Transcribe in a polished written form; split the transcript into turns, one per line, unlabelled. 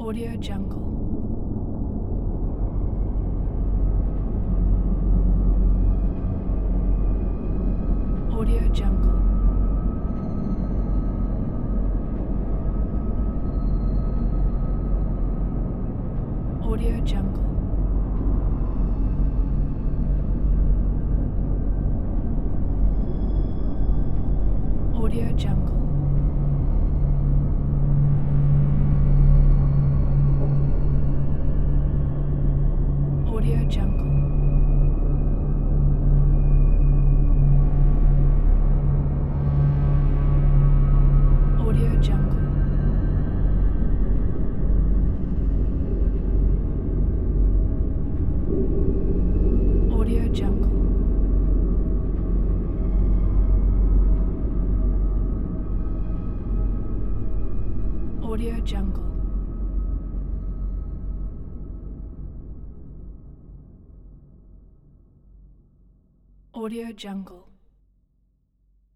Audio Jungle. Audio Jungle. Audio Jungle. Audio Jungle. Audio Jungle. Audio Jungle. Audio Jungle. Audio Jungle. Audio Jungle.